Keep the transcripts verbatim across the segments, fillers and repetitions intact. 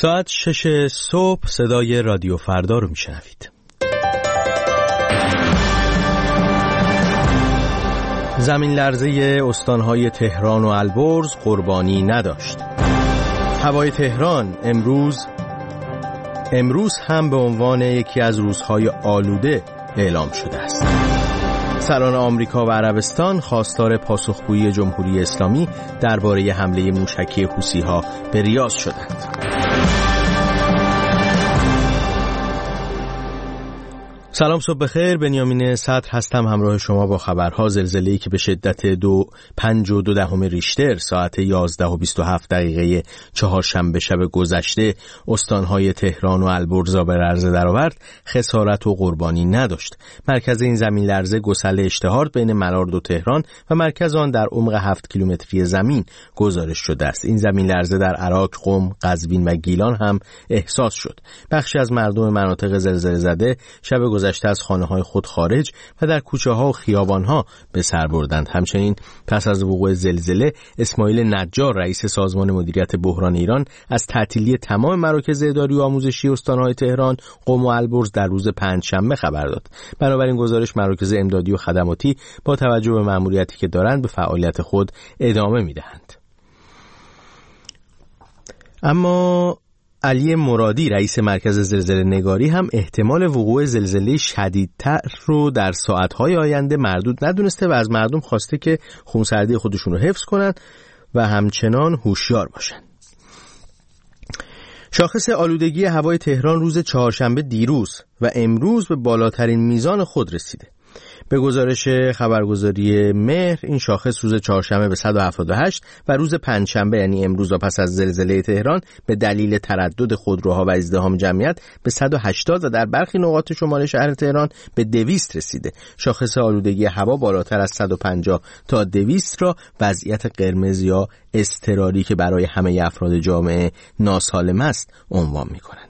ساعت شش صبح صدای رادیو فردا رو میشنوید. زمین لرزه استانهای تهران و البرز قربانی نداشت. هوای تهران امروز امروز هم به عنوان یکی از روزهای آلوده اعلام شده است. سران آمریکا و عربستان خواستار پاسخگویی جمهوری اسلامی درباره حمله موشکی حوثی‌ها به ریاض شدند. سلام، صبح بخیر. بنیامین صدر هستم، همراه شما با خبرها. زلزله‌ای که به شدت دو پنج و دو دهم ریشتر ساعت یازده و بیست و هفت دقیقه چهارشنبه شب گذشته استانهای تهران و البرز به لرزه درآورد، خسارت و قربانی نداشت. مرکز این زمین لرزه گسل اشتهارد بین ملارد و تهران و مرکز آن در عمق هفت کیلومتری زمین گزارش شده است. این زمین لرزه در عراق، قم، قزوین و گیلان هم احساس شد. بخشی از مردم مناطق زلزله زده شب گذشته از خانه‌های خود خارج و در کوچه‌ها و خیابان‌ها به سر بردند. همچنین پس از وقوع زلزله اسماعیل نجار رئیس سازمان مدیریت بحران ایران از تعطیلی تمام مراکز اداری و آموزشی استان‌های تهران، قم و البرز در روز پنجشنبه خبر داد. بنابراین گزارش مراکز امدادی و خدماتی با توجه به مأموریتی که دارند به فعالیت خود ادامه می‌دهند. اما علی مرادی رئیس مرکز زلزله نگاری هم احتمال وقوع زلزله شدیدتر رو در ساعت‌های آینده مردود ندونسته و از مردم خواسته که خونسردی خودشون رو حفظ کنن و همچنان هوشیار باشن. شاخص آلودگی هوای تهران روز چهارشنبه دیروز و امروز به بالاترین میزان خود رسیده. به گزارش خبرگزاری مهر این شاخص روز چهارشنبه به صد و هفتاد و هشت و روز پنجشنبه یعنی امروز و پس از زلزله تهران به دلیل تردد خودروها و ازدحام جمعیت به صد و هشتاد و در برخی نقاط شمال شهر تهران به دویست رسیده. شاخص آلودگی هوا بالاتر از صد و پنجاه تا دویست را وضعیت قرمز یا اضطراری که برای همه افراد جامعه ناسالم است عنوان می‌کنند.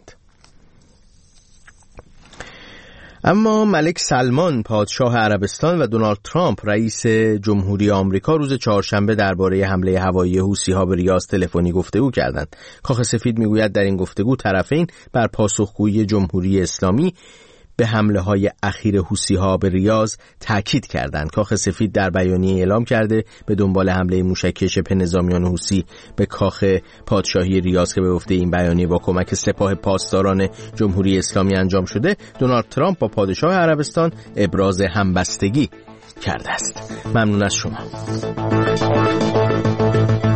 اما ملک سلمان پادشاه عربستان و دونالد ترامپ رئیس جمهوری آمریکا روز چهارشنبه درباره حمله هوایی حوثی‌ها به ریاض تلفنی گفتگو کردند. کاخ سفید میگوید در این گفتگو طرفین بر پاسخگویی جمهوری اسلامی به حمله های اخیر حوثی‌ها به ریاض تاکید کردند. کاخ سفید در بیانیه اعلام کرده به دنبال حمله موشکی شبه نظامیان حوثی به کاخ پادشاهی ریاض که به گفته این بیانیه با کمک سپاه پاسداران جمهوری اسلامی انجام شده، دونالد ترامپ با پادشاه عربستان ابراز همبستگی کرده است. ممنون از شما.